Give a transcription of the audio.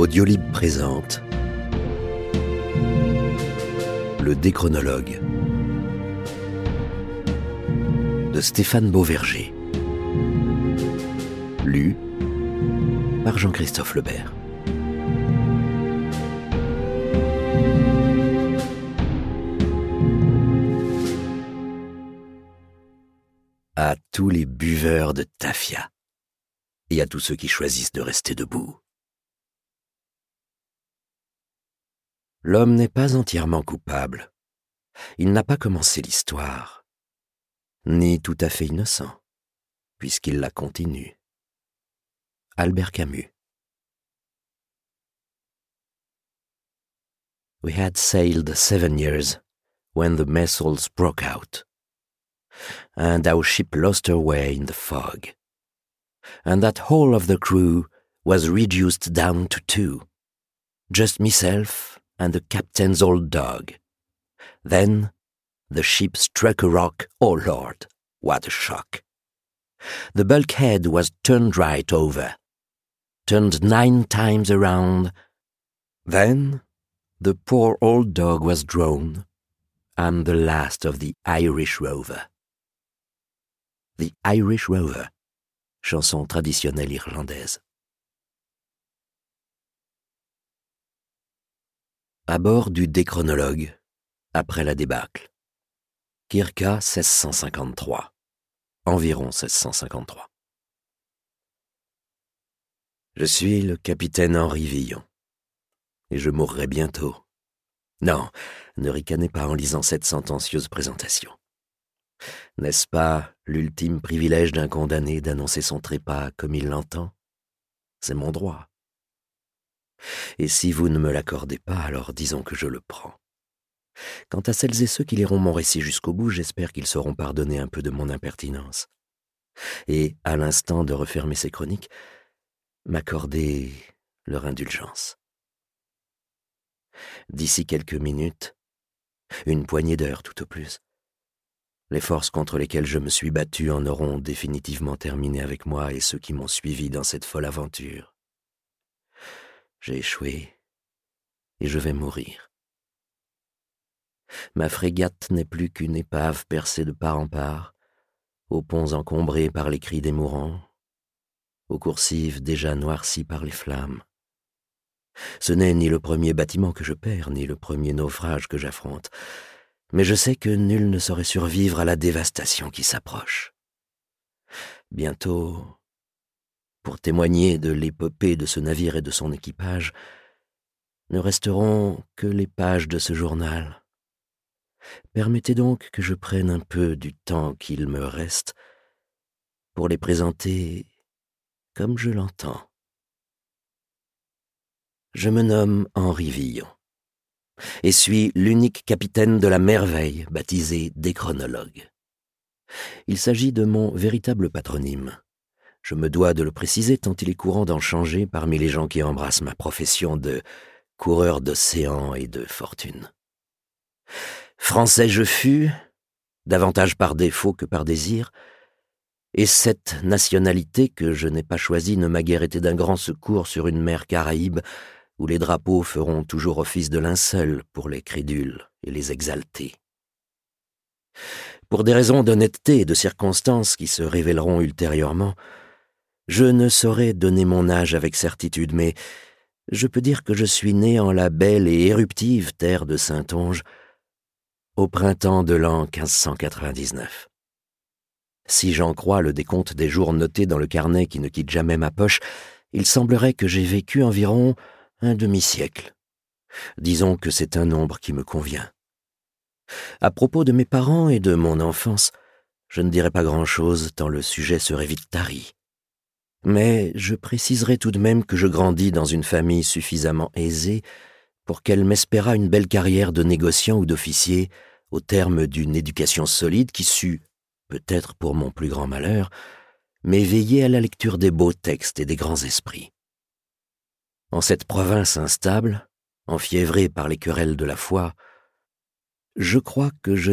Audiolib présente Le Déchronologue de Stéphane Beauverger, lu par Jean-Christophe Lebert. À tous les buveurs de tafia et à tous ceux qui choisissent de rester debout. L'homme n'est pas entièrement coupable. Il n'a pas commencé l'histoire, ni tout à fait innocent, puisqu'il la continue. Albert Camus. We had sailed 7 years when the Messels broke out, and our ship lost her way in the fog, and that whole of the crew was reduced down to 2, just myself and the captain's old dog. Then the ship struck a rock. Oh Lord, what a shock! The bulkhead was turned right over, turned 9 times around. Then the poor old dog was drowned, and the last of the Irish Rover. The Irish Rover, chanson traditionnelle irlandaise. À bord du Déchronologue, après la débâcle. Circa 1653. Environ 1653. Je suis le capitaine Henri Villon, et je mourrai bientôt. Non, ne ricanez pas en lisant cette sentencieuse présentation. N'est-ce pas l'ultime privilège d'un condamné d'annoncer son trépas comme il l'entend? C'est mon droit. Et si vous ne me l'accordez pas, alors disons que je le prends. Quant à celles et ceux qui liront mon récit jusqu'au bout, j'espère qu'ils sauront pardonner un peu de mon impertinence. Et, à l'instant de refermer ces chroniques, m'accorder leur indulgence. D'ici quelques minutes, une poignée d'heures tout au plus, les forces contre lesquelles je me suis battu en auront définitivement terminé avec moi et ceux qui m'ont suivi dans cette folle aventure. J'ai échoué et je vais mourir. Ma frégate n'est plus qu'une épave percée de part en part, aux ponts encombrés par les cris des mourants, aux coursives déjà noircies par les flammes. Ce n'est ni le premier bâtiment que je perds, ni le premier naufrage que j'affronte, mais je sais que nul ne saurait survivre à la dévastation qui s'approche. Bientôt, pour témoigner de l'épopée de ce navire et de son équipage, ne resteront que les pages de ce journal. Permettez donc que je prenne un peu du temps qu'il me reste pour les présenter comme je l'entends. Je me nomme Henri Villon et suis l'unique capitaine de la merveille baptisé Déchronologue. Il s'agit de mon véritable patronyme. Je me dois de le préciser tant il est courant d'en changer parmi les gens qui embrassent ma profession de coureur d'océan et de fortune. Français je fus, davantage par défaut que par désir, et cette nationalité que je n'ai pas choisie ne m'a guère été d'un grand secours sur une mer Caraïbe où les drapeaux feront toujours office de linceul pour les crédules et les exaltés. Pour des raisons d'honnêteté et de circonstances qui se révéleront ultérieurement, je ne saurais donner mon âge avec certitude, mais je peux dire que je suis né en la belle et éruptive terre de Saintonge au printemps de l'an 1599. Si j'en crois le décompte des jours notés dans le carnet qui ne quitte jamais ma poche, il semblerait que j'ai vécu environ un demi-siècle. Disons que c'est un nombre qui me convient. À propos de mes parents et de mon enfance, je ne dirai pas grand-chose tant le sujet serait vite tari. Mais je préciserai tout de même que je grandis dans une famille suffisamment aisée pour qu'elle m'espérât une belle carrière de négociant ou d'officier au terme d'une éducation solide qui sut, peut-être pour mon plus grand malheur, m'éveiller à la lecture des beaux textes et des grands esprits. En cette province instable, enfiévrée par les querelles de la foi, je crois que je